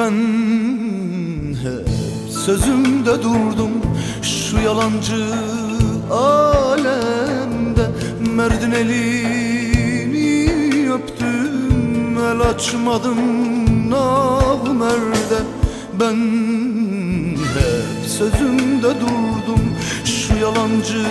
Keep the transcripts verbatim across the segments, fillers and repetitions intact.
Ben hep sözümde durdum şu yalancı alemde. Merdin elini öptüm, el açmadım namerde. Ben hep sözümde durdum şu yalancı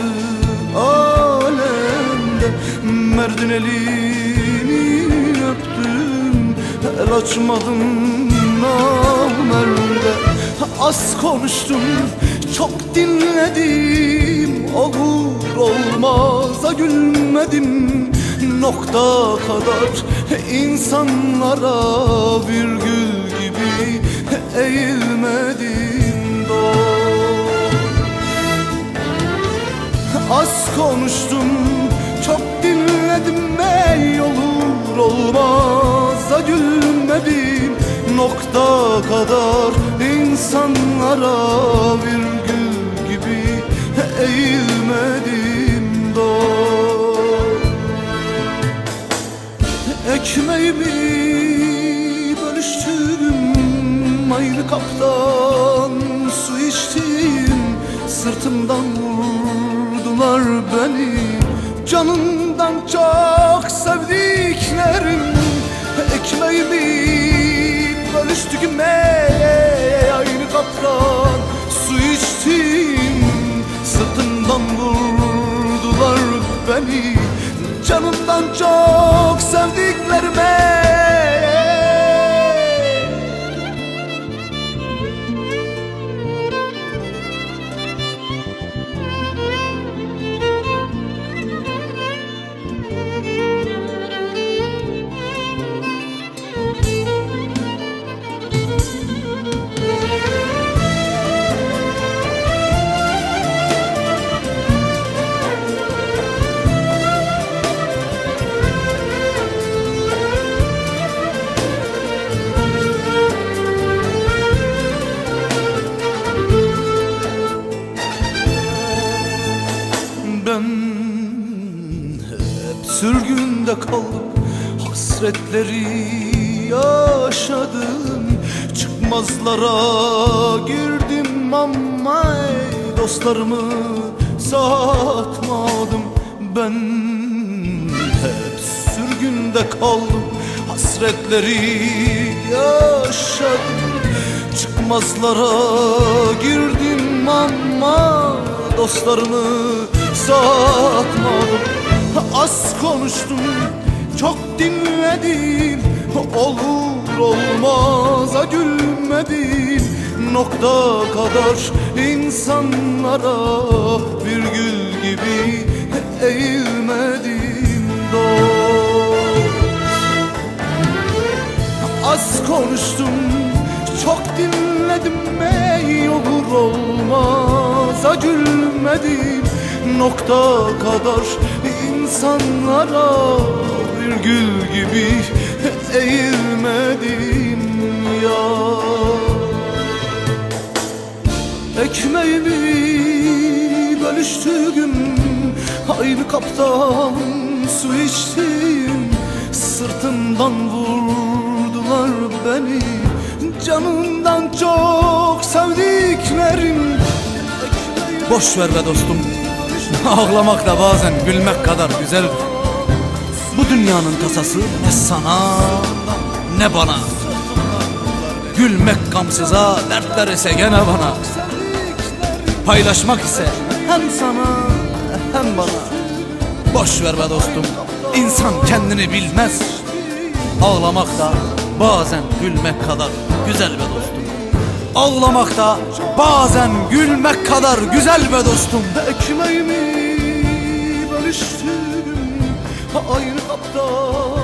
alemde. Merdin elini öptüm, el açmadım namerde. Az konuştum, çok dinledim, olur olmaza gülmedim. Nokta kadar insanlara virgül gibi eğilmedim dost. Az konuştum, çok dinledim, ey olur olmaza gülmedim. Nokta kadar insanlara virgül gibi eğilmedim dost. Ekmeğimi bölüştüm, aynı kaptan su içtim. Sırtımdan vurdular beni, canımdan çok sevdiklerim. Ekmeğimi bölüştük, ey aynı kaptan su içtim. Sırtımdan vurdular beni, canımdan çok sevdiklerime. Ben hep sürgünde kaldım, hasretleri yaşadım. Çıkmazlara girdim ama ey dostlarımı satmadım. Ben hep sürgünde kaldım, hasretleri yaşadım. Çıkmazlara girdim ama dostlarımı satmadım. Az konuştum, çok dinledim, olur olmaza gülmedim. Nokta kadar insanlara virgül gibi eğilmedim dost. Az konuştum, çok dinledim, ey olur olmaza gülmedim. Nokta kadar insanlara virgül gibi eğilmedim ya. Ekmeğimi bölüştüm, aynı kaptan su içtim. Sırtımdan vurdular beni, canımdan çok sevdiklerim. Boş ver be dostum, ağlamak da bazen gülmek kadar güzeldir. Bu dünyanın tasası ne sana ne bana. Gülmek gamsıza, dertler ise gene bana. Paylaşmak ise hem sana hem bana. Boş ver be dostum, insan kendini bilmez. Ağlamak da bazen gülmek kadar güzel be dostum. Ağlamak da bazen gülmek kadar güzel be dostum. Ekmeğimi bölüştüm, aynı kaptan